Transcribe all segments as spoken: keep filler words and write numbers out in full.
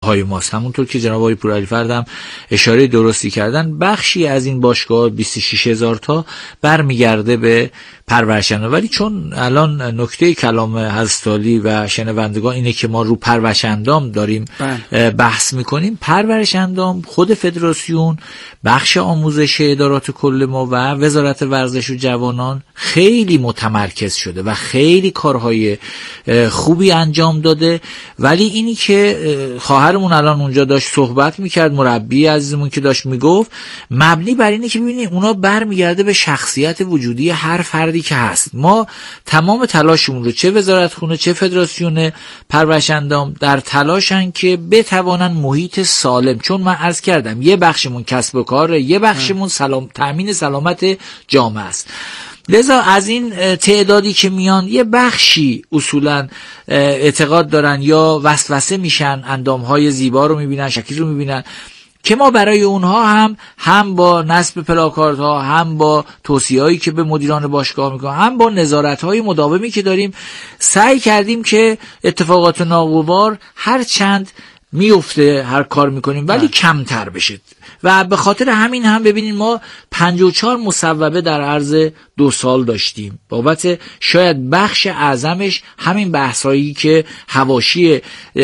پای ماست. همونطور که جناب آقای پورعلیفرد هم اشاره درستی کردن، بخشی از این باشگاه بیست و شش هزار تا برمیگرده به پرورشندان. ولی چون الان نکته کلام حضرت عالی و شنوندگان اینه که ما رو پرورشندان داریم بحث میکنیم، پرورشندان خود فدراسیون، بخش آموزش ادارات کل ما و وزارت ورزش و جوانان خیلی متمرکز شده و خیلی کارهای خوبی انجام داده. ولی اینی که خواهرمون الان اونجا داشت صحبت میکرد، مربی عزیزمون که داشت میگفت، مبنی بر اینه که ببینید اونا برمیگرده به شخصیت وجودی هر فردی که هست. ما تمام تلاشمون رو، چه وزارت خونه چه فدراسیون پرورشندان، در تلاشن که بتوانن محیط سالم، چون من عرض کردم یه بخشمون کسب و کاره، یه بخشمون سلام تامین سلامت جامعه است. لذا از این تعدادی که میان یه بخشی اصولا اعتقاد دارن یا وسوسه میشن، اندامهای زیبا رو میبینن، شکل رو میبینن، که ما برای اونها هم هم با نصب پلاکارد ها، هم با توصیه هایی که به مدیران باشگاه میکنیم، هم با نظارت های مداومی که داریم، سعی کردیم که اتفاقات ناگوار هر چند میفته، هر کار میکنیم ولی ده. کمتر بشه. و به خاطر همین هم ببینید ما پنجاه و چهار مصوبه در عرض دو سال داشتیم، بابت شاید بخش اعظمش همین بحثایی که حواشی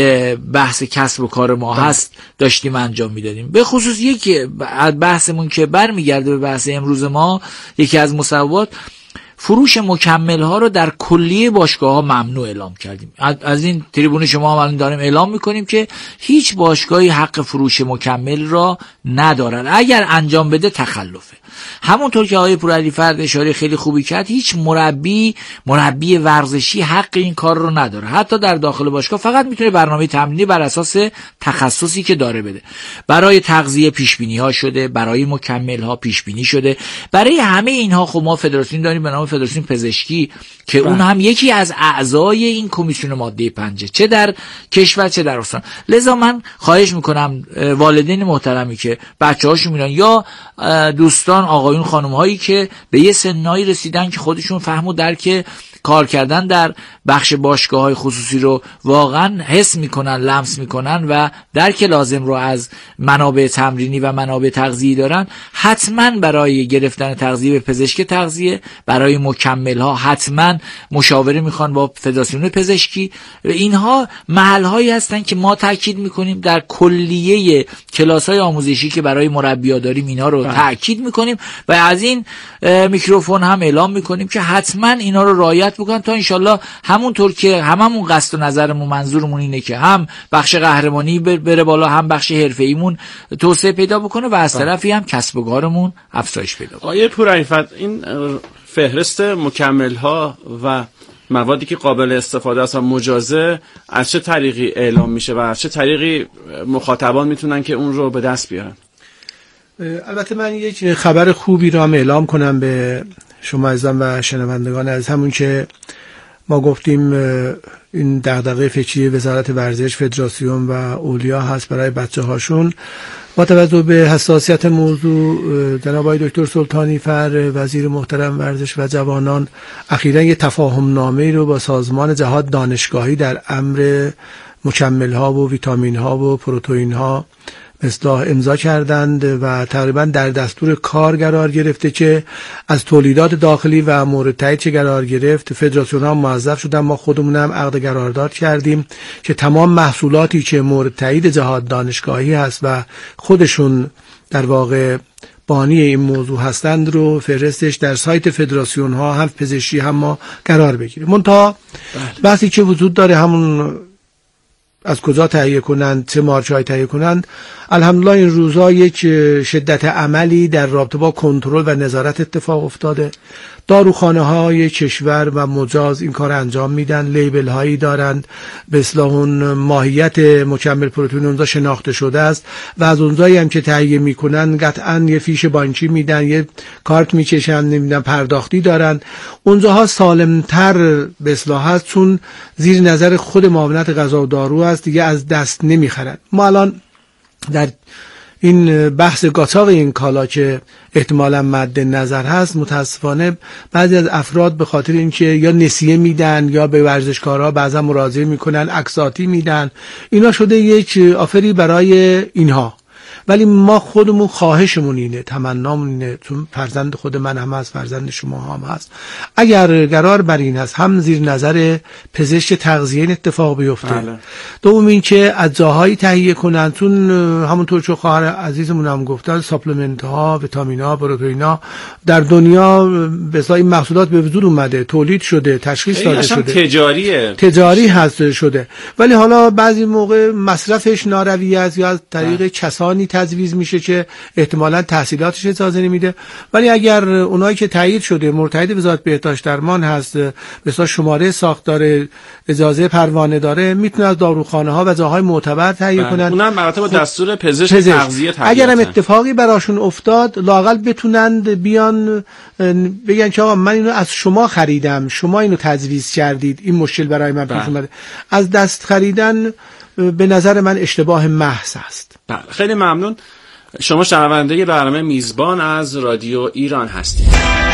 بحث کسب و کار ما هست داشتیم انجام میدادیم. به خصوص یکی بحثمون که برمیگرده به بحث امروز ما، یکی از مصوبات فروش مکمل ها رو در کلیه باشگاه ها ممنوع اعلام کردیم. از این تریبون شما هم الان داریم اعلام میکنیم که هیچ باشگاهی حق فروش مکمل را ندارن، اگر انجام بده تخلفه. همونطور که آقای پورعلیفرد اشاره خیلی خوبی کرد، هیچ مربی مربی ورزشی حق این کار رو نداره. حتی در داخل باشگاه فقط میتونه برنامه تمرینی بر اساس تخصصی که داره بده. برای تغذیه پیش بینی ها شده، برای مکمل ها پیش بینی شده، برای همه اینها خب ما فدراسیون داریم به نام فدراسیون پزشکی که اون هم یکی از اعضای این کمیسیون ماده پنج، چه در کشور چه در استان. لذا من خواهش میکنم والدین محترمی که بچه‌هاشون میرن یا دوستان آقایون خانم هایی که به یه سنایی رسیدن که خودشون فهم و درک کار کردن در بخش باشگاه های خصوصی رو واقعا حس میکنن، لمس میکنن و درک لازم رو از منابع تمرینی و منابع تغذیه‌ای دارن، حتما برای گرفتن تغذیه به پزشک تغذیه، برای مکمل ها حتما مشاوره میخوان با فدراسیون پزشکی. اینها محل هایی هستن که ما تاکید میکنیم در کلیه کلاس های آموزشی که برای مربی‌ها داریم اینا رو تاکید میکنیم و از این میکروفون هم اعلام میکنیم که حتما اینا رو رعایت بکنن تا انشالله همونطور که هممون قصد و نظرمون منظورمون اینه که هم بخش قهرمانی بره بالا، هم بخش حرفه‌ایمون توسعه پیدا بکنه و از طرفی هم کسب و کارمون افزایش پیدا کنه. آقای پورعلیفرد، این فهرست مکمل ها و موادی که قابل استفاده است و مجازه از چه طریقی اعلام میشه و از چه طریقی مخاطبان میتونن که اون رو به دست بیارن؟ البته من یک خبر خوبی رو هم اعلام کنم به شما عزیزان و شنوندگان. از همون که ما گفتیم این دغدغه فکری وزارت ورزش، فدراسیون و اولیا هست برای بچه هاشون، با توجه به حساسیت موضوع جناب آقای دکتر سلطانی فر وزیر محترم ورزش و جوانان اخیراً یک تفاهم نامه رو با سازمان جهاد دانشگاهی در امر مکمل ها و ویتامین ها و پروتئین ها اصلاح امضا کردند و تقریبا در دستور کار قرار گرفته که از تولیدات داخلی و مورد تایید چه قرار گرفت فدراسیون ها موظف شدن، ما خودمون هم عقد قرارداد کردیم که تمام محصولاتی که مورد تایید جهاد دانشگاهی هست و خودشون در واقع بانی این موضوع هستند رو فهرستش در سایت فدراسیون ها هم پزشکی هم ما قرار بگیریم. منتها بحثی که وجود داره همون از کجا تهیه کنند، چه مارچه‌ای تهیه کنند. الحمدلله این روزا یک شدت عملی در رابطه با کنترل و نظارت اتفاق افتاده. داروخانه های کشور و مجاز این کار انجام میدن، لیبل هایی دارند، به اصطلاح اون ماهیت مکمل پروتئین اونجا شناخته شده است و از اونجایی هم که تهیه میکنن قطعا یه فیش بانکی میدن، یه کارت میکشن، نمیدونم پرداختی دارن. اونجاها سالمتر به اصطلاح هست چون زیر نظر خود معاونت غذا و دارو است، دیگه از دست نمیخرن. ما الان در این بحث قاچاق این کالا که احتمالاً مد نظر هست، متاسفانه بعضی از افراد به خاطر اینکه یا نسیه میدن یا به ورزشکارها بعضا مراجعه میکنن، عکساتی میدن، اینا شده یک آفری برای اینها. ولی ما خودمون خواهشمون اینه، تمنامون اینه، چون فرزند خود من هم هست، فرزند شما هم هست، اگر قرار بر این هست هم زیر نظر پزشک تغذیه این اتفاق بیفته. بله. دوم این که از جاهایی تهیه کنن، چون همونطور که خواهر عزیزمون هم گفتن ساپلمنت ها، ویتامین ها، پروتئین ها در دنیا به این محصولات به وجود اومده، تولید شده، تشخیص داده شده، تجاریه تجاری هست شده، ولی حالا بعضی موقع مصرفش ناروی است یا از طریق بله. کسانی تجویز میشه که احتمالاً تحصیلاتش اجازه نمیده. ولی اگر اونایی که تایید شده مرتهد وزارت بهداشت درمان هست، مثلا شماره ساختار اجازه پروانه داره، میتونه از داروخانه ها و جاهای معتبر تهیه کنن. اونم مراتب با دستور پزشک تغذیه تهیه. اگر هم اتفاقی براشون افتاد لااقل بتونند بیان بگن که آقا من اینو از شما خریدم، شما اینو تجویز کردید، این مشکل برای من پیش اومده. از دست خریدن به نظر من اشتباه محض است. بله، خیلی ممنون. شما شنونده برنامه میزبان از رادیو ایران هستید.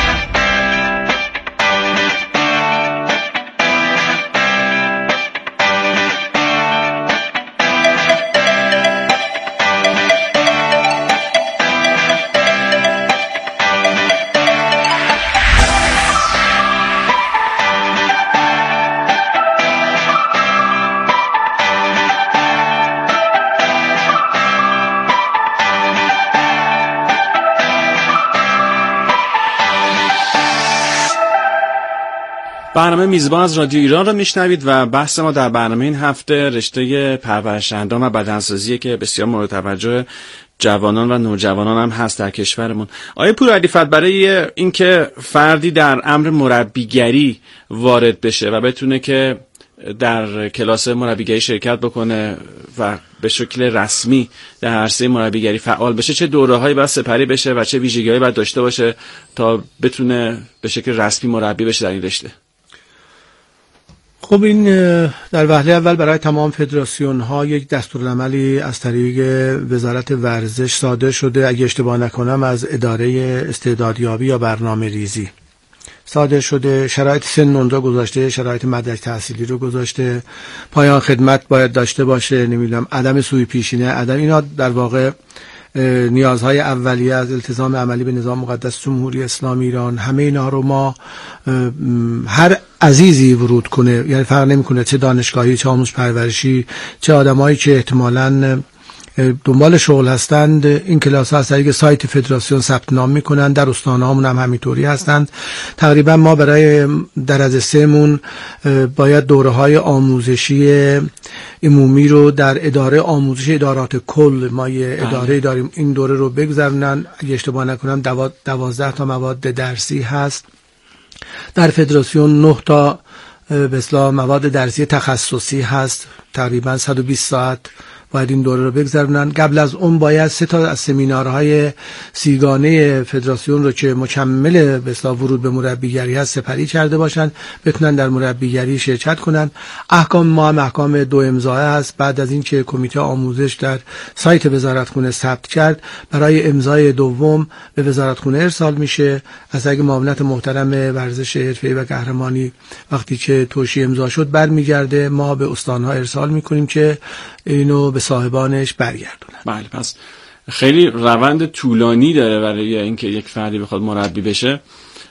برنامه میزبان از رادیو ایران رو میشنوید و بحث ما در برنامه این هفته رشته پرورش اندام و بدنسازی که بسیار مورد توجه جوانان و نوجوانان هم هست در کشورمون. آقای پورعلی‌فت، برای اینکه فردی در امر مربیگری وارد بشه و بتونه که در کلاس مربیگری شرکت بکنه و به شکل رسمی در عرصه مربیگری فعال بشه، چه دوره‌هایی باید سپری بشه و چه ویژگی‌هایی باید داشته باشه تا بتونه به شکل رسمی مربی بشه در این رشته؟ خب این در وهله اول برای تمام فدراسیون ها یک دستورالعملی از طریق وزارت ورزش صادر شده، اگه اشتباه نکنم از اداره استعدادیابی یا برنامه ریزی صادر شده. شرایط سن اونجا گذاشته، شرایط مدرک تحصیلی رو گذاشته، پایان خدمت باید داشته باشه، نمیدونم عدم سوء پیشینه، عدم اینا در واقع نیازهای اولیه از التزام عملی به نظام مقدس جمهوری اسلامی ایران. همه اینا رو ما هر عزیزی ورود کنه، یعنی فرق نمیکنه چه دانشگاهی، چه آموزش پرورشی، چه آدمایی که احتمالاً دنبال شغل هستند، این کلاس ها از طریق سایت فدراسیون ثبت نام میکنن. در استانهامون هم همینطوری هستند. تقریبا ما برای درجه سه مون باید دوره های آموزشی عمومی رو در اداره آموزش ادارات کل، ما یه اداره داریم، این دوره رو بگذرونن. اگه اشتباه نکنم دوازده تا مواد درسی هست. در فدراسیون نه تا به اصطلاح مواد درسی تخصصی هست، تقریبا صد و بیست ساعت باید این دوره رو بگذرونن. قبل از اون باید سه تا از سمینارهای سیگانه فدراسیون رو که مکمل به اصطلاح ورود به مربیگری هست سپری کرده باشن، بتونن در مربیگری شرکت کنن. احکام ما هم احکام دو امضای هست. بعد از این که کمیته آموزش در سایت وزارتخونه ثبت کرد، برای امضای دوم به وزارتخونه ارسال میشه. از طریق معاونت محترم ورزش حرفه‌ای و قهرمانی وقتی که توشیح امضا شد برمیگرده، ما به استان‌ها ارسال میکنیم که اینو به صاحبانش برگردونن. بله، پس خیلی روند طولانی داره برای اینکه یک فردی بخواد مربی بشه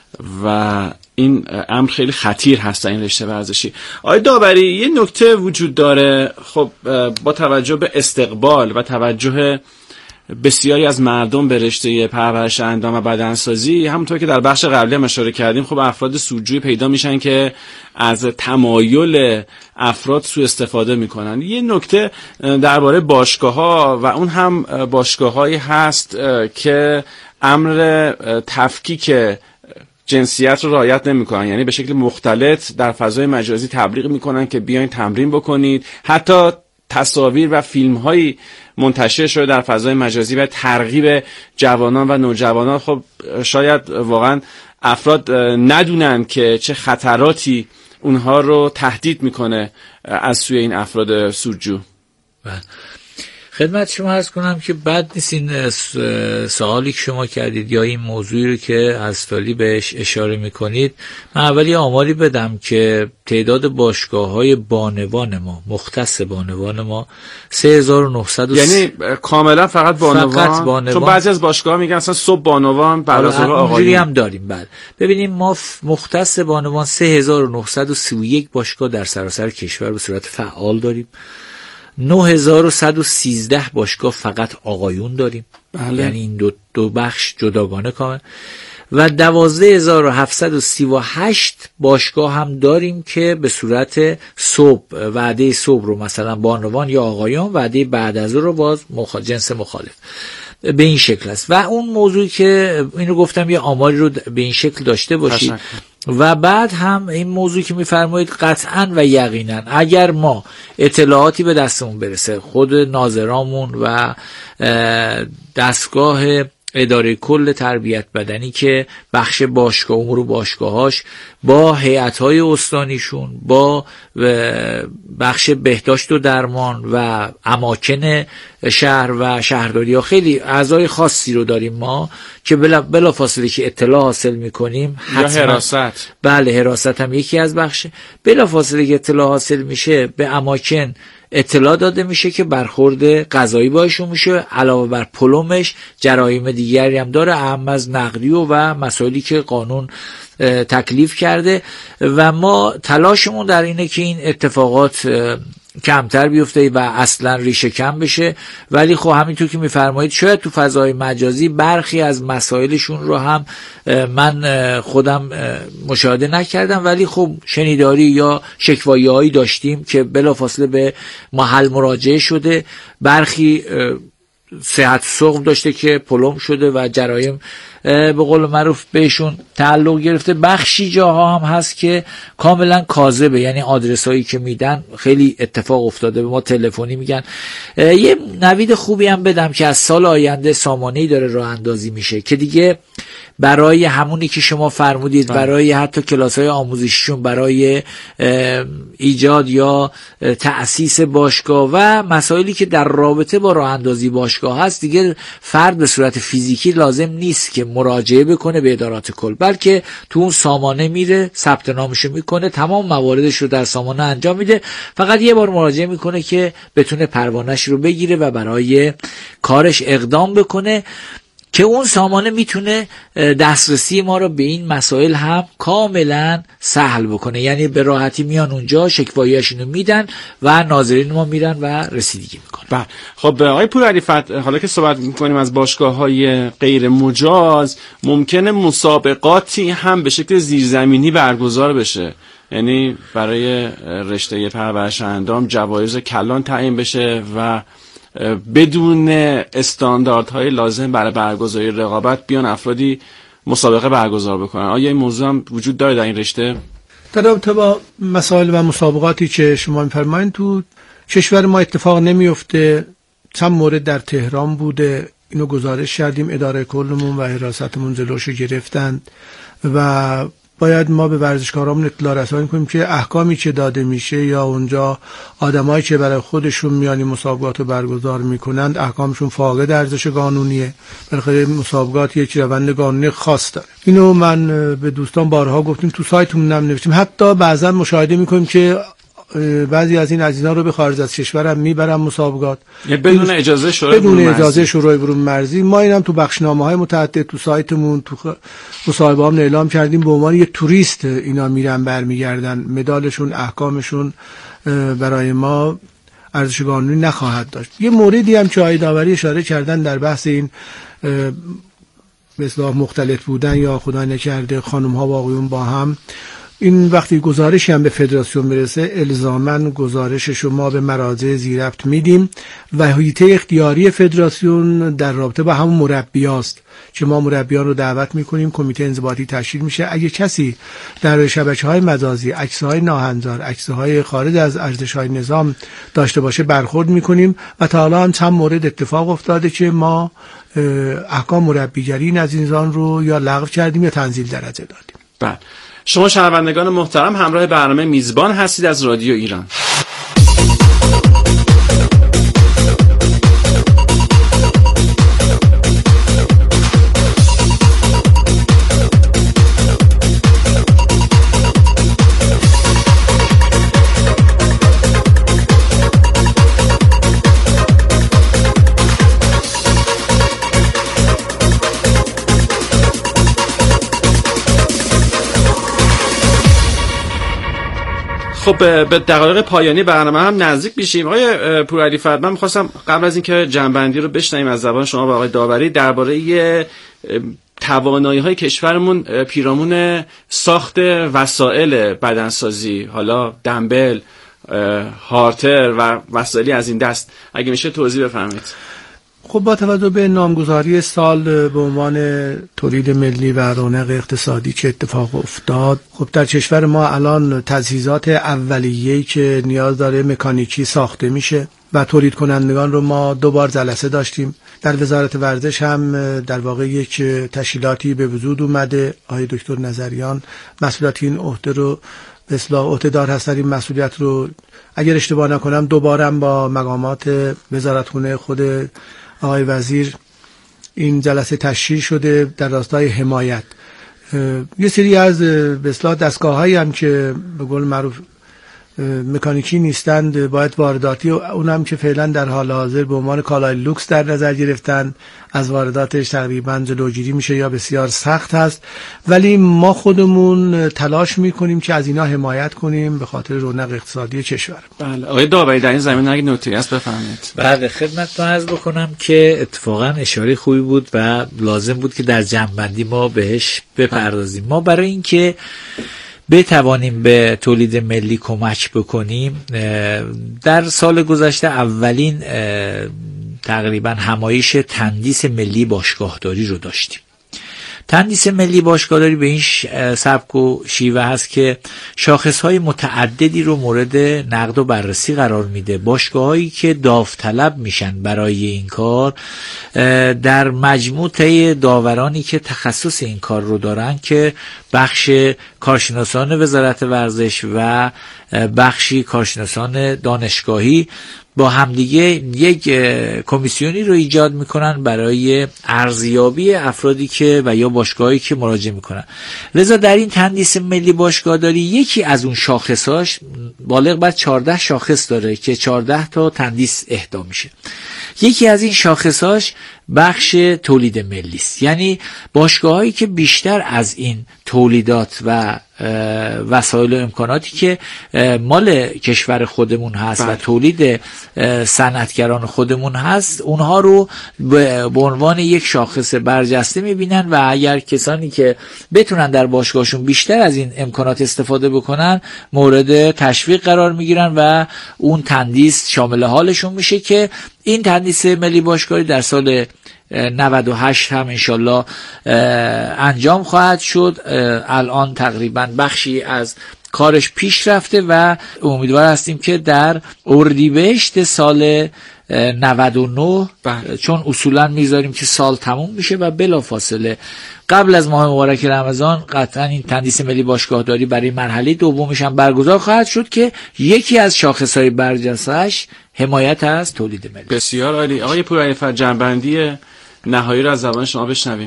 و این امر خیلی خطیر هست این رشته ورزشی. آقای داوری، یه نکته وجود داره. خب با توجه به استقبال و توجه بسیاری از مردم به رشته پرورش اندام و بدنسازی، همونطور که در بخش قبلی هم اشاره کردیم، خب افراد سودجوی پیدا میشن که از تمایل افراد سوء استفاده میکنن. یه نکته درباره باشگاه‌ها و اون هم باشگاه‌هایی هست که امر تفکیک جنسیت رو رعایت نمیکنن، یعنی به شکل مختلط در فضای مجازی تبلیغ میکنن که بیاین تمرین بکنید. حتی تصاویر و فیلم‌هایی منتشر شده در فضای مجازی و ترغیب جوانان و نوجوانان. خب شاید واقعا افراد ندونن که چه خطراتی اونها رو تهدید میکنه از سوی این افراد سودجو. خدمت شما عرض کنم که بد نیست این سوالی که شما کردید یا این موضوعی رو که از تالی بهش اشاره میکنید. من اولی آماری بدم که تعداد باشگاه‌های بانوان ما، مختص بانوان ما سه هزار و نهصد. یعنی کاملا فقط بانوان؟ فقط بانوان. چون بعضی از باشگاه‌ها میگن اصلا صبح بانوان بعد از ظهر آقایون. اونجوری هم داریم. بعد ببینیم ما مختص بانوان سه هزار و نهصد و سی و یک باشگاه در سراسر کشور به صورت فعال داریم. نه هزار و صد و سیزده باشگاه فقط آقایون داریم. بله. یعنی این دو, دو بخش جداگانه کامل. و دوازده هزار و هفتصد و سی و هشت باشگاه هم داریم که به صورت صبح، وعده صبح رو مثلا بانوان یا آقایون، وعده بعد از رو باز مخ... جنس مخالف، به این شکل است. و اون موضوعی که اینو گفتم یه آماری رو به این شکل داشته باشید. و بعد هم این موضوعی که میفرمایید قطعاً و یقیناً اگر ما اطلاعاتی به دستمون برسه، خود ناظرامون و دستگاه اداره کل تربیت بدنی که بخش باشگاه امور باشگاهاش با هیئت‌های استانیشون، با بخش بهداشت و درمان و اماکن شهر و شهرداری‌ها، خیلی اعضای خاصی رو داریم ما که بلا, بلا فاصله که اطلاع حاصل می‌کنیم، یا حراست. بله، حراست هم یکی از بخشه. بلا فاصله که اطلاع حاصل میشه به اماکن اطلاع داده میشه که برخورد قضایی باشون میشه. علاوه بر پلومش جرایم دیگری هم داره، اهم از نقدی و, و مسائلی که قانون تکلیف کرده. و ما تلاشمون در اینه که این اتفاقات کمتر بیفته و اصلا ریشه کم بشه. ولی خب همینطور که میفرمایید شاید تو فضای مجازی برخی از مسائلشون رو هم من خودم مشاهده نکردم، ولی خب شنیداری یا شکوایی‌هایی داشتیم که بلافاصله به محل مراجعه شده. برخی صحت سقم داشته که پلم شده و جرایم به قول معروف بهشون تعلق گرفته. بخشی جاها هم هست که کاملا کاذبه، یعنی آدرس هایی که میدن خیلی اتفاق افتاده، به ما تلفنی میگن. یه نوید خوبی هم بدم که از سال آینده سامانه‌ای داره راه اندازی میشه که دیگه برای همونی که شما فرمودید، برای حتی کلاس‌های آموزشیشون، برای ایجاد یا تأسیس باشگاه و مسائلی که در رابطه با راه اندازی باشگاه هست، دیگه فرد به صورت فیزیکی لازم نیست که مراجعه بکنه به ادارات کل، بلکه تو اون سامانه میره، ثبت نامشو میکنه، تمام مواردش رو در سامانه انجام میده، فقط یه بار مراجعه میکنه که بتونه پروانه‌اش رو بگیره و برای کارش اقدام بکنه، که اون سامانه میتونه دسترسی ما رو به این مسائل هم کاملا سهل بکنه. یعنی به راحتی میان اونجا، شکوایی‌هاشونو میدن و ناظرین ما میرن و رسیدگی میکنن. بله. خب آقای پورعلی‌فت، حالا که صحبت میکنیم از باشگاه‌های غیر مجاز، ممکنه مسابقاتی هم به شکل زیرزمینی برگزار بشه، یعنی برای رشته پرورش اندام جوایز کلان تعیین بشه و بدون استانداردهای لازم برای برگزاری رقابت بیان افرادی مسابقه برگزار بکنن. آیا این موضوع هم وجود داره در این رشته؟ در رابطه با مسائل و مسابقاتی که شما می‌فرمایید تو کشور ما اتفاق نمیفته. چند مورد در تهران بوده، اینو گزارش کردیم، اداره کلمون و حراستمون جلوشو گرفتند و باید ما به ورزشکارامون اطلاع رسانی کنیم که احکامی که داده میشه یا اونجا آدمایی که برای خودشون میانی مسابقات رو برگزار میکنند احکامشون فاقد ارزش قانونیه. بالاخره مسابقات یک روند قانونی خاص داره. اینو من به دوستان بارها گفتیم، تو سایتمون هم نوشتیم. حتی بعضا مشاهده میکنیم که بعضی از این عزیزان رو به خارج از کشور هم میبرن مسابقات بدون اجازه شورای بدون اجازه شورای برون مرزی. ما اینم تو بخشنامه‌های متعدد تو سایتمون تو مصاحبه‌ام اعلام کردیم، به عنوان یه توریست اینا میرن برمیگردن، مدالشون احکامشون برای ما ارزش قانونی نخواهد داشت. یه موردی هم که آقای داوری اشاره کردن در بحث این به اصطلاح مختلط بودن یا خدا نکرده خانم‌ها و آقایون با هم، این وقتی گزارشی هم به فدراسیون برسه الزاماً گزارش شما به مراجع زیربط میدیم و هیئت اختیاری فدراسیون در رابطه با همون مربیاست که ما مربیان رو دعوت میکنیم، کمیته انضباطی تشکیل میشه. اگه کسی در شبکه‌های مجازی عکس‌های ناهنجار، عکس‌های خارج از ارزش‌های نظام داشته باشه برخورد میکنیم و تا حالا هم چند مورد اتفاق افتاده که ما احکام مربیگری از اینزان رو یا لغو کردیم یا تنزیل درجه دادیم. بله. شما شنوندگان محترم همراه برنامه میزبان هستید از رادیو ایران. خب به دقایق پایانی برنامه هم نزدیک میشیم. آقای پورعلیفرد، من می‌خواستم قبل از اینکه جنبندی رو بشنویم از زبان شما و آقای داوری درباره توانایی‌های کشورمون پیرامون ساخت وسایل بدنسازی، حالا دمبل، هارتر و وسایلی از این دست، اگه میشه توضیح بفرمایید. خب با توجه به نامگذاری سال به عنوان تولید ملی و رونق اقتصادی که اتفاق افتاد، خب در کشور ما الان تجهیزات اولیه‌ای که نیاز داره مکانیکی ساخته میشه و تولید کنندگان رو ما دو بار جلسه داشتیم. در وزارت ورزش هم در واقع یک تشکیلاتی به وجود اومده. آقای دکتر نظریان مسئولیت این عهده رو به اصطلاح عهده‌دار هستن. این مسئولیت رو اگر اشتباه نکنم دوبارم با مقامات وزارتخونه خود آقای وزیر این جلسه تشکیل شده در راستای حمایت. یه سری از به اصطلاح دستگاه‌هایی هم که به قول معروف مکانیکی نیستند باید وارداتی، اونم که فعلا در حال حاضر به عنوان کالای لوکس در نظر گرفتن، از وارداتش تقریبا جلوگیری میشه یا بسیار سخت هست، ولی ما خودمون تلاش میکنیم که از اینا حمایت کنیم به خاطر رونق اقتصادی کشور. بله آقای داوری در این زمینه اگه نکته‌ای هست بفرمایید. بله خدمتتون عرض بکنم که اتفاقا اشاره خوبی بود و لازم بود که در جمع‌بندی ما بهش بپردازیم. ما برای اینکه بتوانیم به تولید ملی کمک بکنیم در سال گذشته اولین تقریبا همایش تندیس ملی باشگاهداری رو داشتیم. تندیس ملی باشگاهداری به این سبک و شیوه هست که شاخصهای متعددی رو مورد نقد و بررسی قرار میده. باشگاهایی که داوطلب میشن برای این کار در مجموعه داورانی که تخصص این کار رو دارن که بخش کارشناسان وزارت ورزش و بخشی کارشناسان دانشگاهی با همدیگه یک کمیسیونی رو ایجاد میکنن برای ارزیابی افرادی که و یا باشگاهایی که مراجعه میکنن. لذا در این تندیس ملی باشگاهداری یکی از اون شاخصاش بالغ بر چهارده شاخص داره که چهارده تا تندیس اهدا میشه. یکی از این شاخصاش بخش تولید ملی است، یعنی باشگاهایی که بیشتر از این تولیدات و وسایل و امکاناتی که مال کشور خودمون هست و تولید صنعتگران خودمون هست اونها رو به عنوان یک شاخص برجسته میبینن و اگر کسانی که بتونن در باشگاهشون بیشتر از این امکانات استفاده بکنن مورد تشویق قرار میگیرن و اون تندیس شامل حالشون میشه که این تندیس ملی باشگاهی در سال نود و هشت هم انشالله انجام خواهد شد. الان تقریبا بخشی از کارش پیش رفته و امیدوار هستیم که در اردیبهشت سال نود و نه بله. چون اصولا میذاریم که سال تموم میشه و بلافاصله قبل از ماه مبارک رمضان قطعا این تندیس ملی باشگاهداری برای مرحله دومش هم برگزار خواهد شد که یکی از شاخصهای برجسته‌اش حمایت از تولید ملی. بسیار عالی. آقای پورعلیفرد جنبندی نهایی رو از زبان شما بشنویم.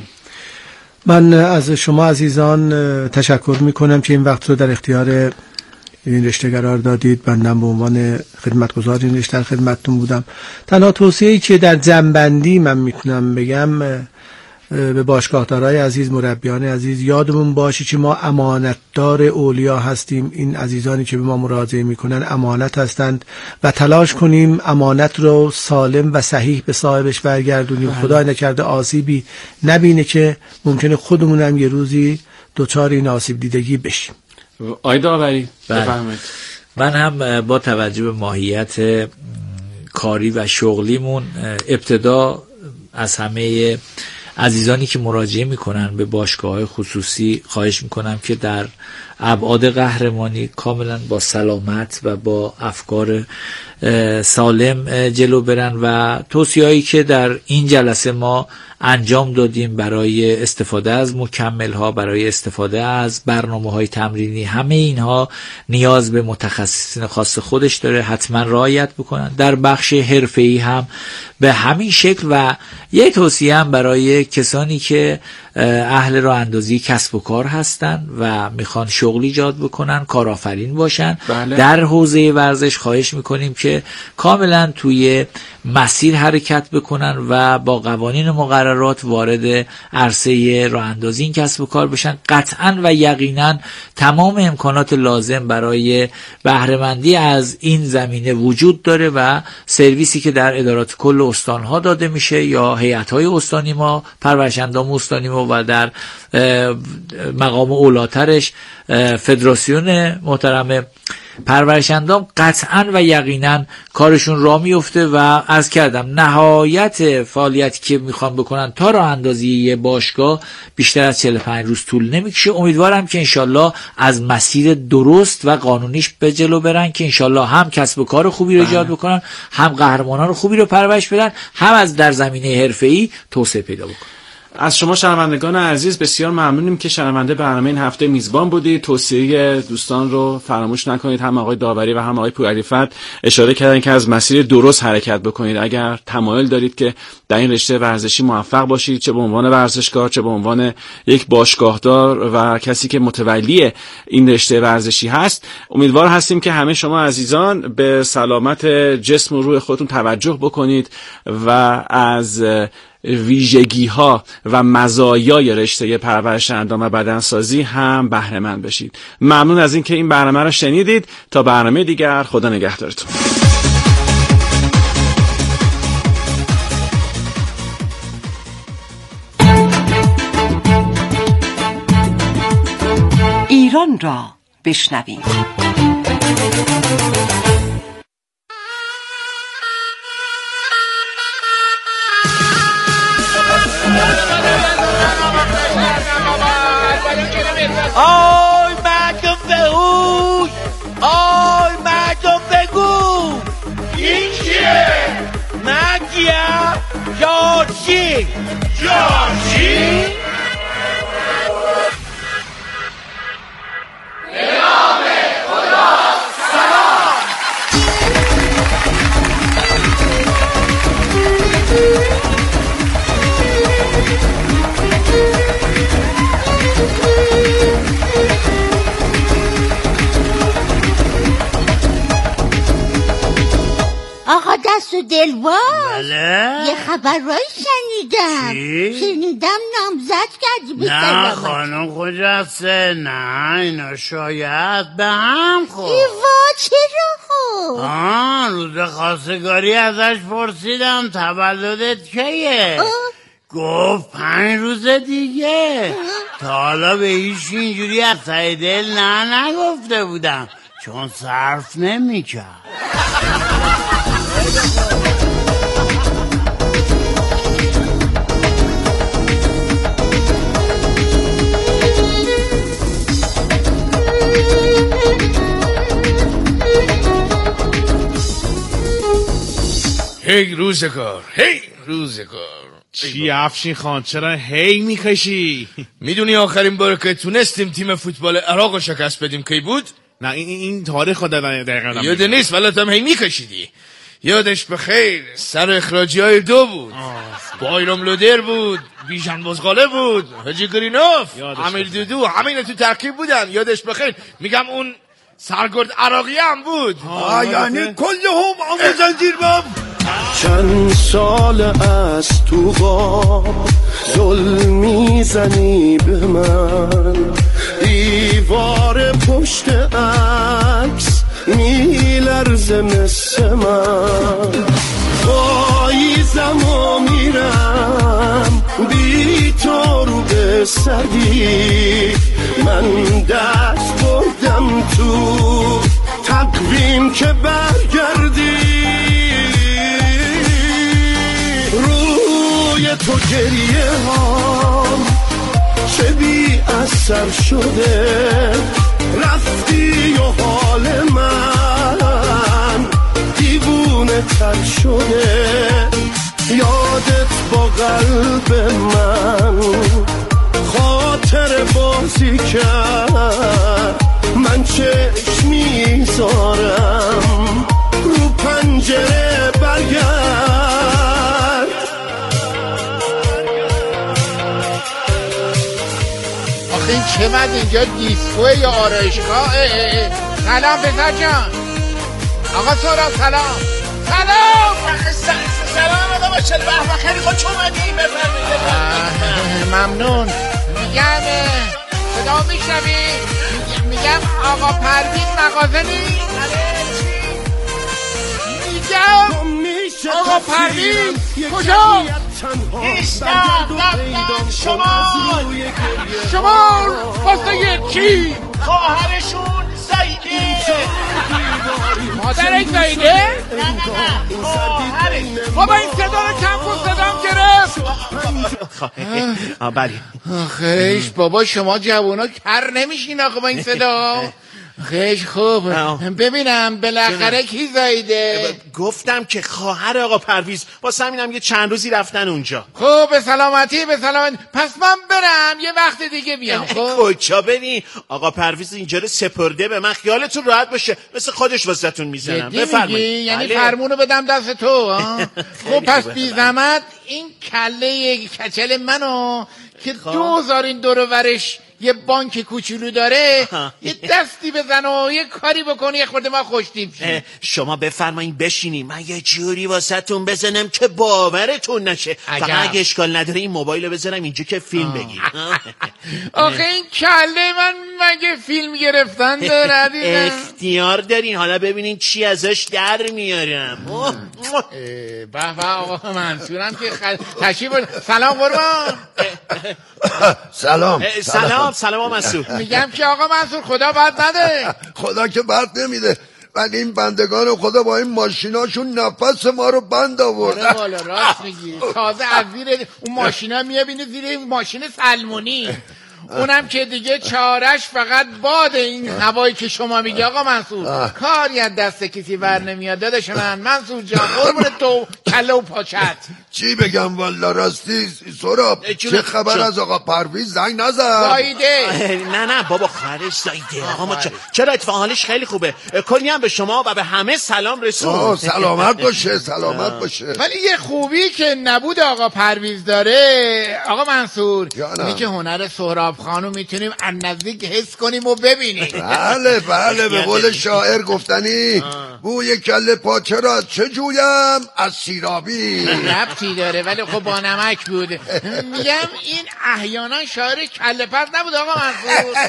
من از شما عزیزان تشکر میکنم که این وقت رو در اختیار این رشته قرار دادید. بنده به عنوان خدمتگزار این رشته در خدمتتون بودم. تنها توصیه‌ای که در جنبندی من میتونم بگم به باشگاهدارای عزیز، مربیان عزیز، یادمون باشه که ما امانتدار اولیا هستیم. این عزیزانی که به ما مراجعه میکنن امانت هستند و تلاش کنیم امانت رو سالم و صحیح به صاحبش برگردونیم. خدا نکرده آسیبی نبینه که ممکنه خودمون هم یه روزی دوچار این آسیب دیدگی بشیم. آقای داوری بفرمایید. من هم با توجه به ماهیت کاری و شغلیمون ابتدا از همه عزیزانی که مراجعه میکنن به باشگاه‌های خصوصی خواهش میکنم که در ابعاد قهرمانی کاملا با سلامت و با افکار سالم جلو برن و توصیه‌هایی که در این جلسه ما انجام دادیم برای استفاده از مکمل‌ها، برای استفاده از برنامه‌های تمرینی، همه اینها نیاز به متخصصین خاص خودش داره، حتما رعایت بکنن. در بخش حرفه‌ای هم به همین شکل و یه توصیه هم برای کسانی که اهل راه اندازی کسب و کار هستن و میخوان شغل ایجاد بکنن، کارآفرین باشن. بله. در حوزه ورزش خواهش میکنیم که کاملا توی مسیر حرکت بکنن و با قوانین مقررات وارد عرصه راه اندازی این کسب و کار بشن. قطعا و یقینا تمام امکانات لازم برای بهره‌مندی از این زمینه وجود داره و سرویسی که در ادارات کل استانها داده میشه یا هیئت‌های استانی ما، پرورش اندام استانی ما و در مقام اولاترش فدراسیون محترم پرورش اندام، قطعا و یقینا کارشون راه میفته و عرض کردم نهایت فعالیتی که میخوان بکنن تا راه اندازی یه باشگاه بیشتر از چهل و پنج روز طول نمیکشه. امیدوارم که انشالله از مسیر درست و قانونیش به جلو برن که انشالله هم کسب و کار خوبی رو ایجاد بکنن، هم قهرمانان خوبی رو پرورش بدن، هم از در زمینه حرفه‌ای توسعه پیدا بکنن. از شما شنوندگان عزیز بسیار ممنونیم که شنونده برنامه این هفته میزبان بودید. توصیه دوستان رو فراموش نکنید. هم آقای داوری و هم آقای پورعلیفرد اشاره کردن که از مسیر درست حرکت بکنید. اگر تمایل دارید که در این رشته ورزشی موفق باشید، چه به عنوان ورزشکار، چه به عنوان یک باشگاهدار و کسی که متولی این رشته ورزشی هست، امیدوار هستیم که همه شما عزیزان به سلامت جسم و روح خودتون توجه بکنید و از ویژگی ها و مزایای رشته پرورش اندام و بدنسازی هم بهره مند بشید. ممنون از اینکه این برنامه را شنیدید. تا برنامه دیگر، خدا نگهدارتون. ایران را بشنویم. آی مردم بهوش، آی مردم بگو این کیه؟ مگیه؟ جارچی جارچی؟ نام خدا سلام. آقا دست و دلواز، بله؟ یه خبر رای شنیدم. چی؟ شنیدم نامزد کردی به نه سلامت. خانم خجسته، نه اینا شاید به هم خورد. ایوا چرا خب؟ آه روز خواستگاری ازش پرسیدم تولدت کیه؟ آه. گفت پنج روز دیگه. تا حالا به هیچ اینجوری از ته دل نه نگفته بودم چون صرف نمی‌کرد. هی روزگار، هی روزگار. چی افشین خان، چرا هی میکشی؟ میدونی آخرین بار که تونستیم تیم فوتبال عراق رو شکست بدیم کی بود؟ نه این این تاریخ خود دقیقا یاد نیست ولی هم هی میکشیدی. یادش بخیر سر اخراجی های دو بود. بایرام لودر بود، بیژن بزغاله بود، حاجی گرینوف، امیر دودو، همین تو ترکیب بودن. یادش بخیر. میگم اون سرگرد عراقی هم بود. آه یعنی کل هم آمو زنجیر بام. چند سال از تو غاب ظلم میزنی به من، دیوار پشت عکس میلرزه مثل من، پاییزم و میرم بی تو رو به سدی، من دست بردم تو تقویم که برگردی، روی تو گریه ها چه بی اثر شده، رفتی و حال من دیوونه تر شده، یادت با قلب من خاطر بازی کرد، من چشم میذارم رو پنجره برگرد. چقدر اینجا دیسکوه یا آرایشگاه؟ سلام پسر جان. آقا سهراب سلام. سلام سلام آقا باشد. به خیلی خوش اومدیم. بفرمایید. ممنون. میگم صدا میشنوی؟ میگم آقا پروین مغازه نیست؟ میگم آقا پروین کجا؟ نیستم. رفتن شمال. شمال واسه کی؟ خواهرشون زایده. مادرش زایده؟ نه نه نه خواهرش. بابا این صدا رو کم کن، صدام گرفت. بله. خیش بابا شما جوونا کر نمیشین آقا با این صدا. خیش خوب. ببینم بالاخره کی زایده؟ گفتم که خواهر آقا پرویز، واسه همینم یه چند روزی رفتن اونجا. خب به سلامتی به سلامتی. پس من برم یه وقت دیگه بیام. خب کجا بری؟ آقا پرویز اینجا رو سپرده به من، خیالتون راحت باشه، مثل خودش واسهتون میزنم. بفرمایید. یعنی فرمونو بدم دست تو؟ خب پس بی زحمت این کله کچل منو که دوزار این دور و برش یه بانک کوچولو داره یه دستی بزن و یه کاری بکنی، یه خورده ما خوشتیم شیم. شما بفرمایید بشینیم، من یه جوری واسهتون بزنم که باورتون نشه. فقط اگه اشکال نداره این موبایل رو بذارم اینجا که فیلم بگیر. آخه این کله من مگه فیلم گرفتن داره؟ اختیار دارین، حالا ببینین چی ازش در میارم. به به آقا منصورم که خل... تشریف بود. سلام قربان. سلام سلام سلام منصور. میگم که آقا منصور خدا بد نده. خدا که بد نمیده، ولی این بندگان خدا با این ماشیناشون نفس ما رو بند آوردن. والا راست میگی. تازه از زیر اون ماشینا میبینی زیر این ماشین سلمونی، اونم که دیگه چارش فقط باد این هوایی که شما میگی آقا منصور. کاری از دست کسی ور نمیاد داداش من. منصور جان قربون تو کله و پاچت. چی بگم والا راستی سهراب، چه خبر از آقا پرویز؟ زنگ نزد؟ زایده. نه نه بابا خواهرش زایده. آقا ما چرا اتفاق حالش خیلی خوبه، کلی هم به شما و به همه سلام رسون. سلامت باشه سلامت باشه. ولی یه خوبی که نبود آقا پرویز داره آقا منصور، اینی که هنر سهراب خانو میتونیم از نزدیک حس کنیم و ببینیم. بله بله، به قول شاعر گفتنی بوی کله پاچه را چه جویم از سیرابی. ربطی داره ولی خب با نمک بود. میگم این احیانا شاعر کله پس نبود آقا منصور.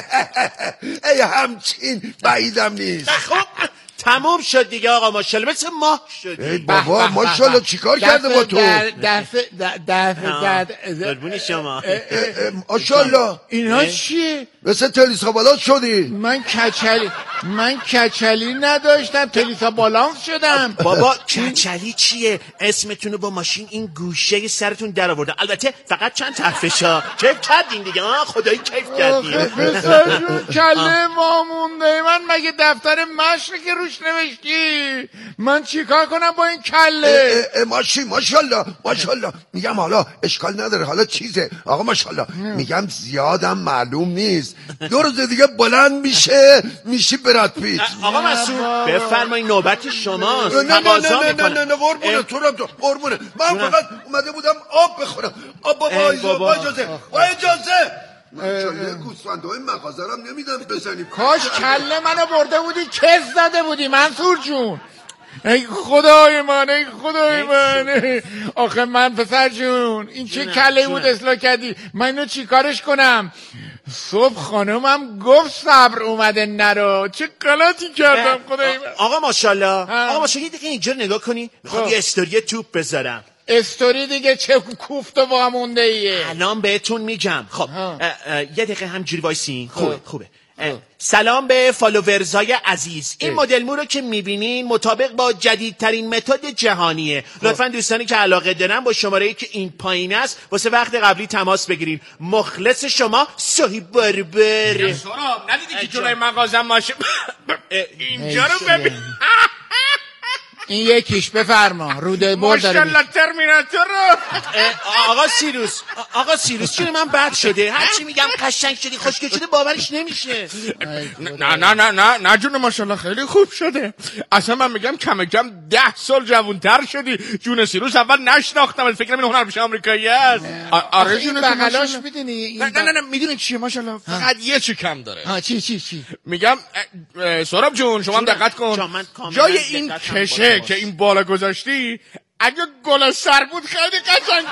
ای همچین بعیدم نیست. خب تموم شد دیگه آقا، ماشاءالله مثل ماه شد. ای بابا ماشاءالله چیکار کرده با تو؟ دست دست قربونی شما. ماشاءالله اینا چیه؟ مثل تلیسا بالانس شدی. من کچلی من کچلی نداشتم، تلیسا بالانس شدم. بابا کچلی چیه؟ اسمتونو با ماشین این گوشه سرتون در آورده. البته فقط چند طرفشا کیف کردین دیگه. ها خدایی کیف کردین. پسر جون کله ما مونده. من مگه دفتر مشق که روش نوشتی؟ من چیکار کنم با این کله؟ ماشی ماشاءالله ماشاءالله. میگم حالا اشکال نداره، حالا چیزه آقا ماشاءالله. میگم زیادم معلوم نیست، دو روز دیگه بلند میشه میشی براد پیت. آقا مسعود بفرمایید نوبت شماست. نه نه نه نه نه نه قربونه تو رو قربونه. من فقط اومده بودم آب بخورم. آب بابا با اجازه با اجازه. من چاله گوسفندهای مغازرم نمیدم بزنیم. کاش کله منو برده بودی کس زده بودی منصور جون. ای خدای من ای خدای من. آخه من پسر جون این چه کله بود اصلاح کردی؟ من اینو چی کارش کنم؟ صبح خانمم گفت صبر اومده نرو. چه غلطی کردم خدای من. آقا ماشاءالله آقا ماشاءالله دیگه اینجا نگاه کنی، میخوام یه استوری توپ بذارم. استوری دیگه چه کوفت و وامونده ایه. الان بهتون میگم. خب یه دقیقه همجوری وایسین. خوبه خوبه. سلام به فالوورزای عزیز. این مدل مو رو که میبینین مطابق با جدیدترین متد جهانیه. لطفا دوستانی که علاقه دارن با شماره‌ای که این پایین است واسه وقت قبلی تماس بگیرین. مخلص شما صاحب بربر. سهراب ندیدی که جلوی مغازم ماشه اینجا رو ببین. این یکیش بفرما روده برد داره. ماشاءالله ترمیناتور. آقا سیروس آقا سیروس چرا من بد شده؟ هرچی میگم قشنگ شدی خوشگل شده باورش نمیشه. نه نه نه نه نه جون ماشاءالله خیلی خوب شده. اصلا من میگم کم کم ده سال جوانتر شدی. جون سیروس اول نشناختم فکر کنم این هنرپیشه آمریکایی است. آره جون بغلاش میدونی. نه نه نه میدونی چیه ماشاءالله فقط یه چی کم داره. ها چی چی چی میگم سهراب جون شما هم دقت کن جای این کشه که این بالا گذاشتی اگه گل سر بود خیلی قشنگ